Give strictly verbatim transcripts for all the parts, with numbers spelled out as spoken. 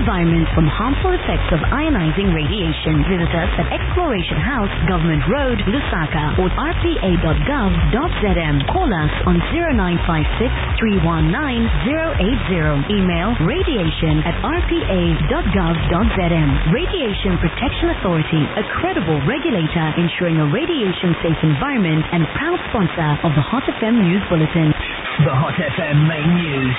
environment from harmful effects of ionizing radiation. Visit us at Exploration House, Government Road, Lusaka, or r p a dot gov dot z m. Call us on zero nine five six, three one nine, zero eight zero. Email radiation at r p a dot gov dot z m. Radiation Protection Authority, a credible regulator ensuring a radiation-safe environment and proud sponsor of the Hot F M News Bulletin. The Hot F M Main News.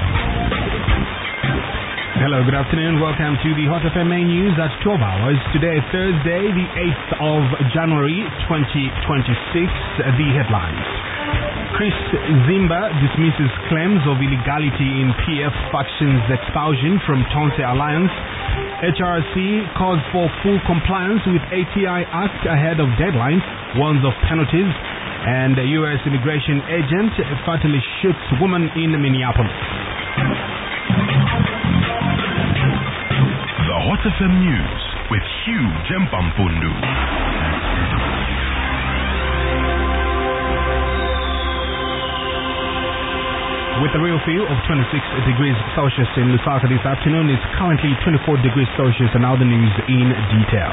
Hello, good afternoon. Welcome to the Hot F M Main News at twelve hours. Today, Thursday, the eighth of January, twenty twenty-six. The headlines. Chris Zimba dismisses claims of illegality in P F faction's expulsion from Tonse Alliance. H R C calls for full compliance with A T I Act ahead of deadline, warns of penalties. And a U S immigration agent fatally shoots woman in Minneapolis. The Hot F M News with Hugh Jempampundu. With a real feel of twenty-six degrees Celsius in Lusaka this afternoon, it's currently twenty-four degrees Celsius, and now the news in detail.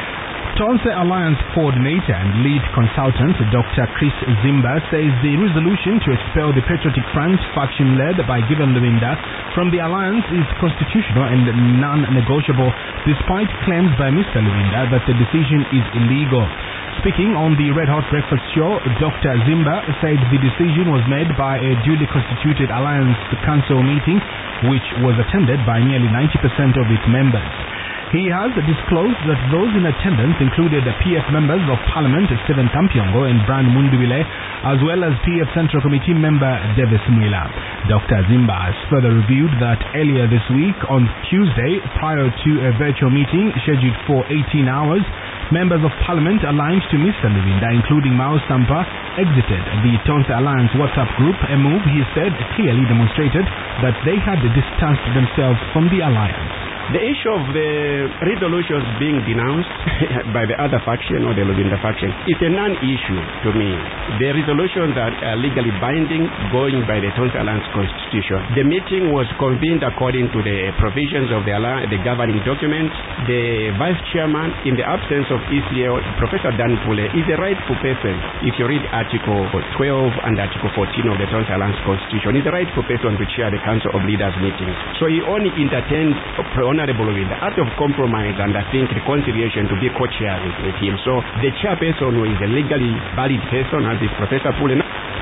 Tonse Alliance coordinator and lead consultant Doctor Chris Zimba says the resolution to expel the Patriotic Front faction led by Gideon Lubinda from the alliance is constitutional and non-negotiable, despite claims by Mister Lubinda that the decision is illegal. Speaking on the Red Hot Breakfast Show, Doctor Zimba said the decision was made by a duly constituted Alliance Council meeting, which was attended by nearly ninety percent of its members. He has disclosed that those in attendance included P F members of Parliament Stephen Tampiongo and Brian Mundubile, as well as P F Central Committee member Davis Mwila. Doctor Zimba has further revealed that earlier this week, on Tuesday, prior to a virtual meeting scheduled for eighteen hours, members of Parliament aligned to Mister Lubinda, including Mao Sampa, exited the Tonse Alliance WhatsApp group, a move he said clearly demonstrated that they had distanced themselves from the alliance. The issue of the resolutions being denounced by the other faction or the Lubinda faction is a non-issue to me. The resolutions are uh, legally binding, going by the Tonse Alliance Constitution. The meeting was convened according to the provisions of the, the governing document. The vice chairman, in the absence of E C L, Professor Dan Pule, is a rightful person. If you read Article twelve and Article fourteen of the Tonse Alliance Constitution, he's the rightful person to chair the Council of Leaders meetings. So he only entertained Honorable with the art of compromise and I think reconciliation to be co-chair with, with him. So the chairperson who is a legally valid person, as is Professor Pule.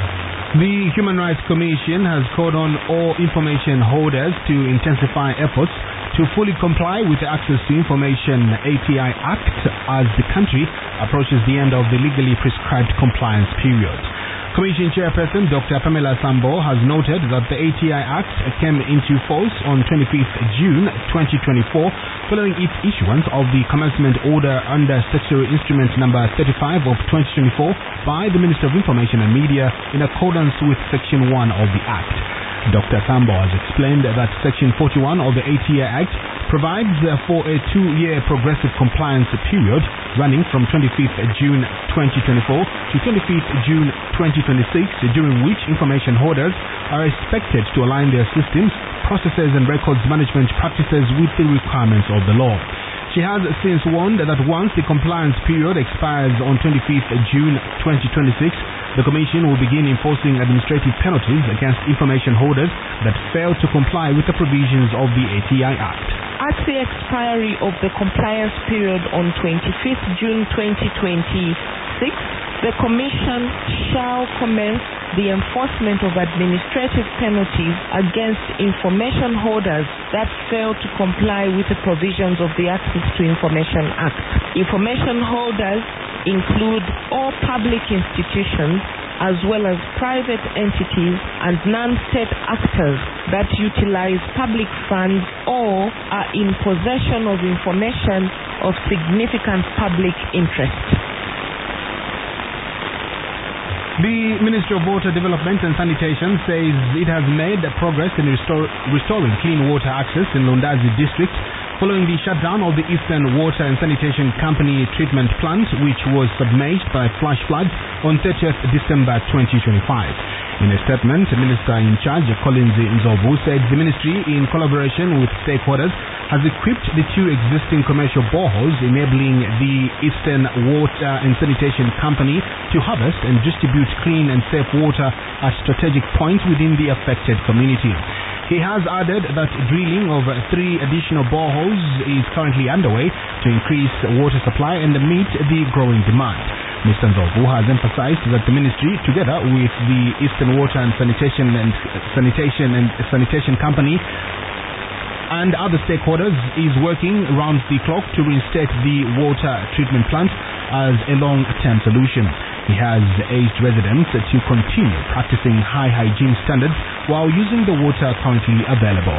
The Human Rights Commission has called on all information holders to intensify efforts to fully comply with the Access to Information A T I Act as the country approaches the end of the legally prescribed compliance period. Commission Chairperson Doctor Pamela Sambo has noted that the A T I Act came into force on twenty-fifth of June twenty twenty-four following its issuance of the commencement order under Statutory Instrument number thirty-five of twenty twenty-four by the Minister of Information and Media in accordance with Section one of the Act. Doctor Sambo has explained that Section forty-one of the A T I Act provides for a two-year progressive compliance period running from twenty-fifth of June twenty twenty-four to twenty-fifth of June twenty twenty-six, during which information holders are expected to align their systems, processes and records management practices with the requirements of the law. She has since warned that once the compliance period expires on twenty-fifth of June twenty twenty-six, the Commission will begin enforcing administrative penalties against information holders that fail to comply with the provisions of the A T I Act. At the expiry of the compliance period on twenty-fifth of June twenty twenty-six, the Commission shall commence the enforcement of administrative penalties against information holders that fail to comply with the provisions of the Access to Information Act. Information holders include all public institutions as well as private entities and non-state actors that utilize public funds or are in possession of information of significant public interest. The Ministry of Water Development and Sanitation says it has made progress in restore, restoring clean water access in Lundazi district following the shutdown of the Eastern Water and Sanitation Company treatment plant, which was submerged by flash floods on thirtieth December twenty twenty-five. In a statement, Minister in charge, Collins Nzovu, said the ministry, in collaboration with stakeholders, has equipped the two existing commercial boreholes, enabling the Eastern Water and Sanitation Company to harvest and distribute clean and safe water at strategic points within the affected community. He has added that drilling of three additional boreholes is currently underway to increase water supply and meet the growing demand. Mister Nzovu has emphasized that the ministry, together with the Eastern Water and Sanitation and Sanitation and Sanitation Company and other stakeholders, is working round the clock to reinstate the water treatment plant as a long-term solution. He has urged residents to continue practicing high hygiene standards while using the water currently available.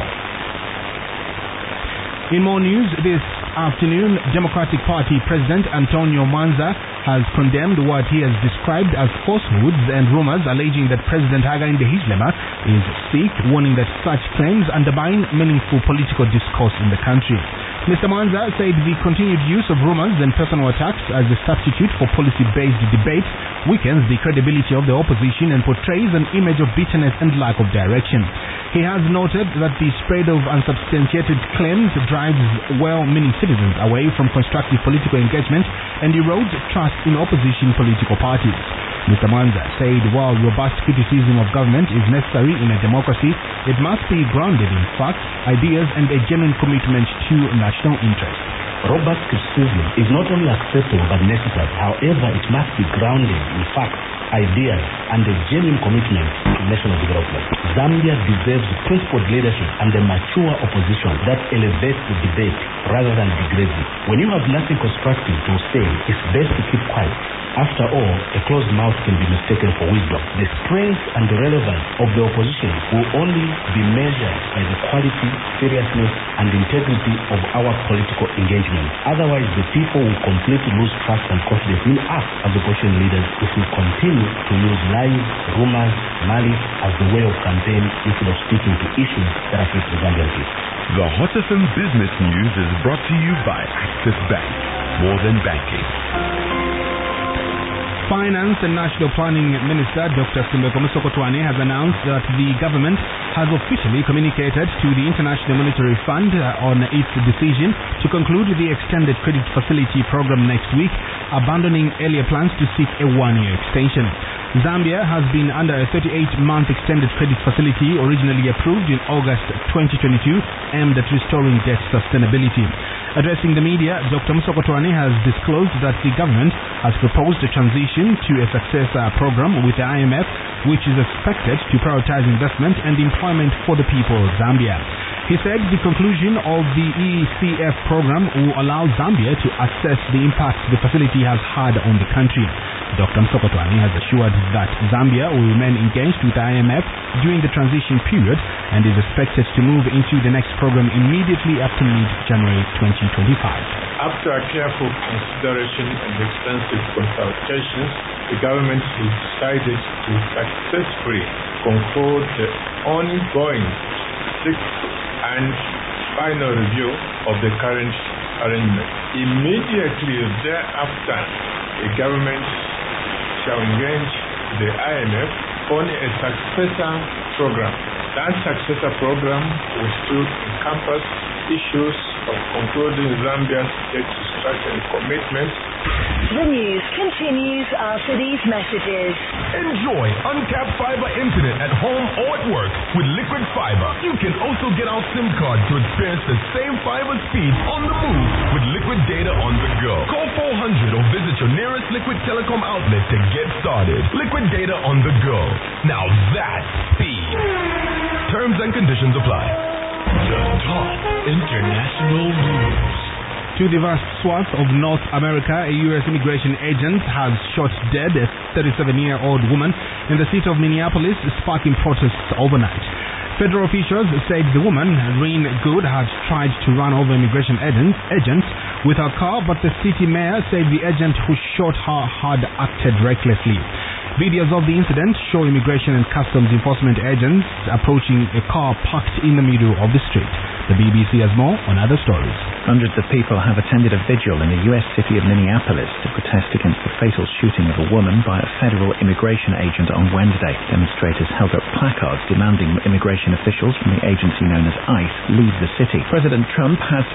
In more news this afternoon, Democratic Party President Antonio Mwanza has condemned what he has described as falsehoods and rumors alleging that President Hakainde Hichilema is sick, warning that such claims undermine meaningful political discourse in the country. Mister Mwanza said the continued use of rumors and personal attacks as a substitute for policy-based debate weakens the credibility of the opposition and portrays an image of bitterness and lack of direction. He has noted that the spread of unsubstantiated claims drives well-meaning citizens away from constructive political engagement and erodes trust in opposition political parties. Mister Mwanza said while robust criticism of government is necessary in a democracy, it must be grounded in facts, ideas, and a genuine commitment to national interest. Robust criticism is not only acceptable but necessary. However, it must be grounded in facts, ideas, and a genuine commitment to national development. Zambia deserves principled leadership and a mature opposition that elevates the debate rather than degrades it. When you have nothing constructive to say, it's best to keep quiet. After all, a closed mouth can be mistaken for wisdom. The strength and the relevance of the opposition will only be measured by the quality, seriousness, and integrity of our political engagement. Otherwise, the people will completely lose trust and confidence in us as opposition leaders if we continue to use lies, rumors, malice as the way of campaign instead of speaking to issues that affect the Zambian people. The Hot F M Business News is brought to you by Access Bank. More than banking. Finance and National Planning Minister Doctor Simbeko Musokotwane has announced that the government has officially communicated to the International Monetary Fund on its decision to conclude the extended credit facility program next week, abandoning earlier plans to seek a one-year extension. Zambia has been under a thirty-eight month extended credit facility originally approved in August twenty twenty-two, aimed at restoring debt sustainability. Addressing the media, Doctor Musokotwane has disclosed that the government has proposed a transition to a successor program with the I M F, which is expected to prioritize investment and employment for the people of Zambia. He said the conclusion of the E C F program will allow Zambia to assess the impact the facility has had on the country. Doctor Musokotwane has assured that Zambia will remain engaged with the I M F during the transition period and is expected to move into the next program immediately after mid-January twenty twenty-five. After careful consideration and extensive consultations, the government has decided to successfully conclude the ongoing sixth and final review of the current arrangement. Immediately thereafter, the government shall engage the I M F on a successor program. That successor program will still encompass issues of concluding Zambia's debt restructuring commitment. The news continues after these messages. Enjoy uncapped fiber internet at home or at work with Liquid Fiber. You can also get our SIM card to experience the same fiber speed on the move with Liquid Data on the go. Call four hundred or visit your nearest Liquid Telecom outlet to get started. Liquid Data on the go. Now that's speed. Terms and conditions apply. The top international news. To the vast swath of North America, a U S immigration agent has shot dead a thirty-seven-year-old woman in the city of Minneapolis, sparking protests overnight. Federal officials said the woman, Reen Good, had tried to run over immigration agents with her car, but the city mayor said the agent who shot her had acted recklessly. Videos of the incident show immigration and customs enforcement agents approaching a car parked in the middle of the street. The B B C has more on other stories. Hundreds of people have attended a vigil in the U S city of Minneapolis to protest against the fatal shooting of a woman by a federal immigration agent on Wednesday. Demonstrators held up placards demanding immigration officials from the agency known as ICE leave the city. President Trump has